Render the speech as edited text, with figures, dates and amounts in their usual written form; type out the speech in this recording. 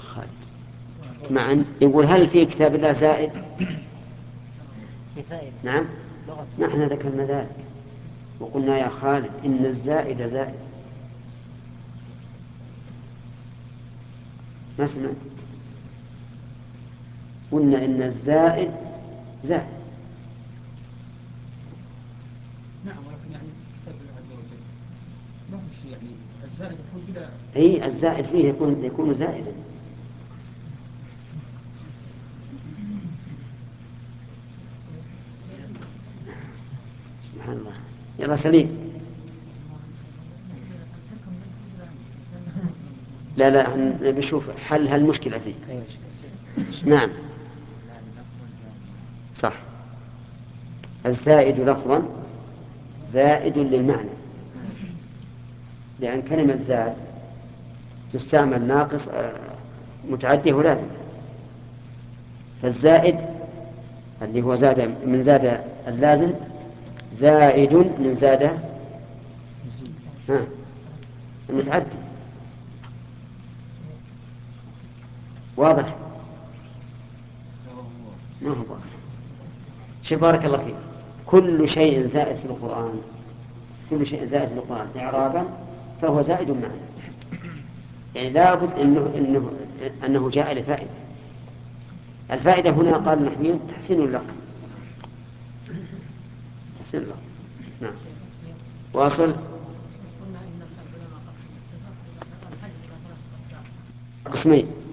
خالد معا. يقول هل في كتاب الله زائد؟ نعم، نحن ذكرنا ذلك وقلنا يا خالد إن الزائد زائد. ما سمعت؟ قلنا إن الزائد زائد. نعم، ولكن يعني كتاب الله عز وجل ما في شيء، يعني الزائد يكون بلا. أي الزائد فيه يكون زائدا. سبحان الله. يلا سليم. لا لا، بشوف حل هالمشكلة دي. نعم صح. الزائد لفظا زائد للمعنى، لأن كلمة زاد تستعمل ناقص متعدي ولازم. فالزائد اللي هو زاد من زاد اللازم زائد من زاد المتعدي. واضح؟ ما هو واضح. شوف بارك الله فيك، كل شيء زائد في القرآن، كل شيء زائد في القرآن إعرابا فهو زائد معنى. يعني لابد أنه جاء لفائدة. الفائدة هنا قال النحويون تحسين اللفظ، تحسين اللفظ. نعم واصل. قسمين.